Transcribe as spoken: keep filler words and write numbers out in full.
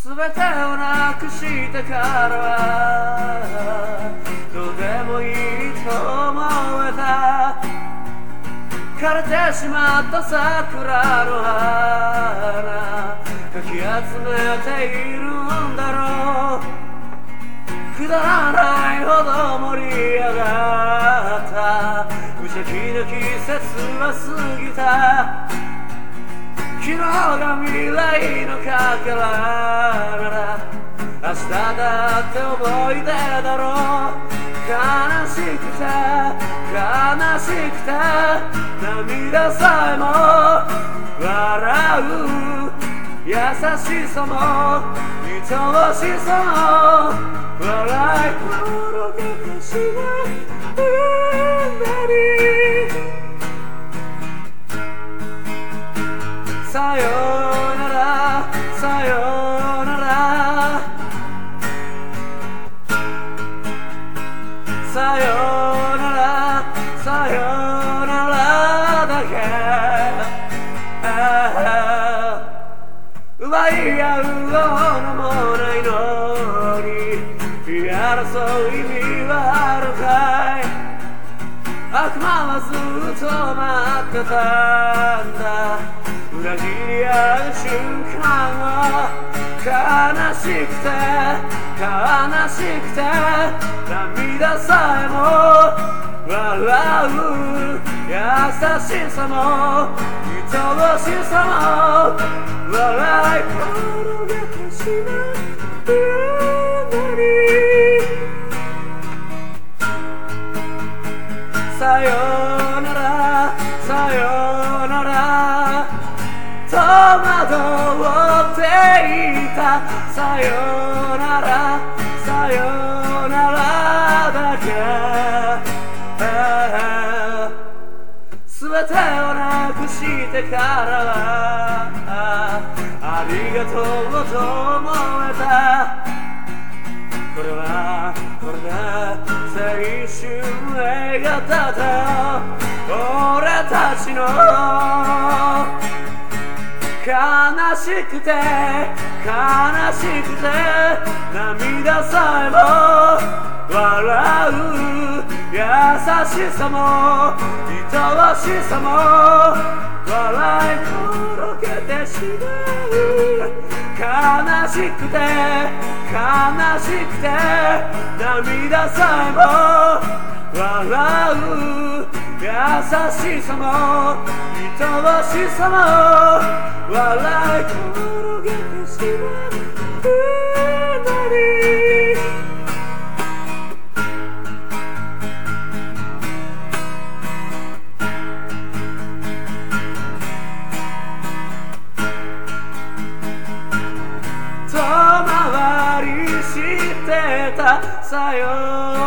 全てをなくしてからはどうでもいいと思えた。枯れてしまった桜の花かき集めているんだろう。くだらないほど盛り上がった無邪気な季節は過ぎた。昨日が未来のかけらなら明日だって思い出だろう。悲しくて悲しくて涙さえも笑う優しさも愛おしさも笑い転げてしまうんだに。さよならさよならさよならさよならだけ、奪い合うようなもないのに争う意味はあるかい。悪魔はずっと待ってたんだ。裏切り合う瞬間は悲しくて悲しくて涙さえも笑う優しさも愛おしさも笑い転げてしまうのに。さよならさよなら戸惑っていた。さよならさよならだけ、全てをなくしてからはありがとうと思えた。これはこれで青春映画だった俺たちの。悲しくて悲しくて涙さえも笑う優しさも愛おしさも笑い転げてしまう。悲しくて悲しくて涙さえも笑う優しさも愛おしさも笑い転げてしまうのに。遠回りしてたさよ